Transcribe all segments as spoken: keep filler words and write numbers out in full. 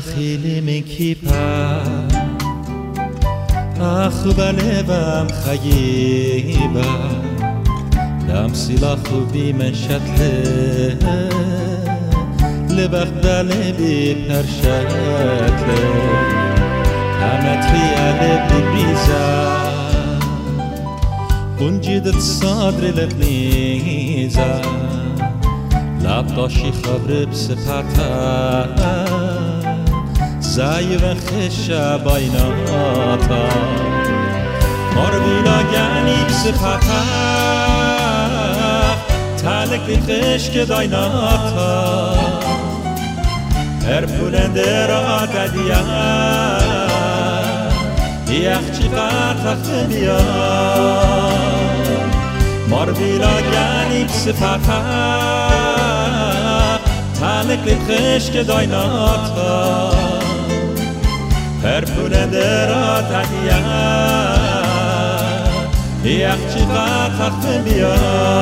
خیلی مکیپا أخ بلبم خيبة دم سلاخ بی شتله لبخت لبی پرشتله همه تریاله ببریزه بنجد صدر لبنیزه لبداشی خبر بسپتا زای و خشه بایناتا ماربیلا گنی بسپتا تلک خشک دایناتا هر پولنده را ددیا یخچی قطخ بیا ماربیلا گنی بسپتا تلک خشک دایناتا هر پولنده را ددیا یخچی قطخ بیا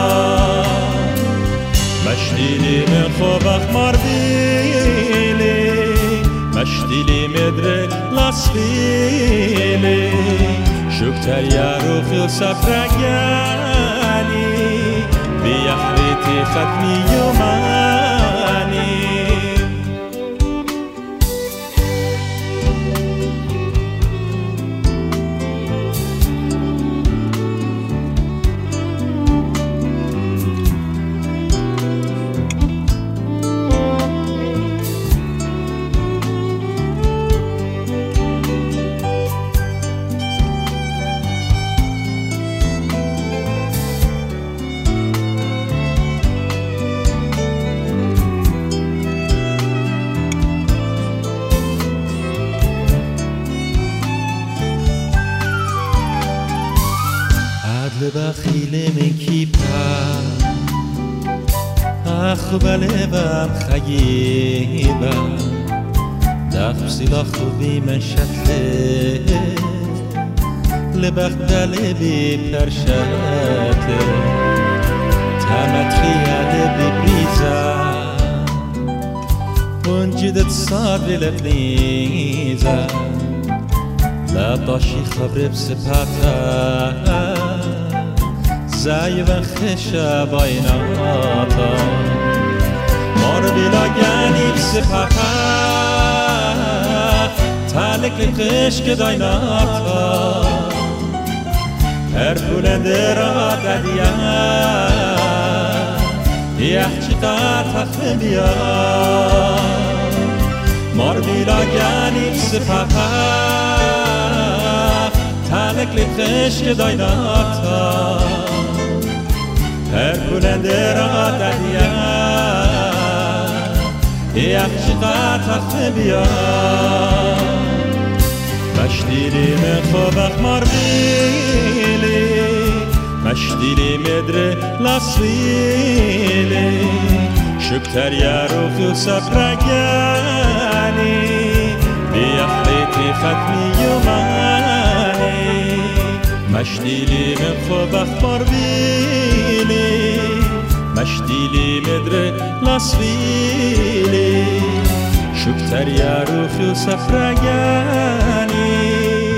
مشتیلی من خوبخ ماردیلی مشتیلی مدرک لاسفیلی شکتر یاروخی و سفرگانی بیخریتی ختمی یومانی بخیل مکیپا أخ بلبم خیبه دخم سلاخ بی شتله لبخت لبی پرشتله تمتریاله ببریزه ونجدت صدر لبنیزه لبداشی خبر بسپتا زای و خشه بایناتا ماربیلا گنی بسپتا تلک خشک دایناتا هر پولنده را ددیا یخچی قطخ بیا ماربیلا گنی بسپتا تلک خشک دایناتا هر پولنده را ددیا یخچی قطخ بیا مشتیلی من خوبخ ماردیلی مشتیلی مدره لاسویلی شکتر یاروخی و سفرگانی بیخریتی ختمی یومانی مشتیلی من خوبخ ماردیلی مشتیلی مدره لاسویلی شکتر یاروخی و سفرگانی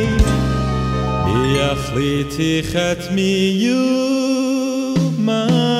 بیخریتی ختمی یومانی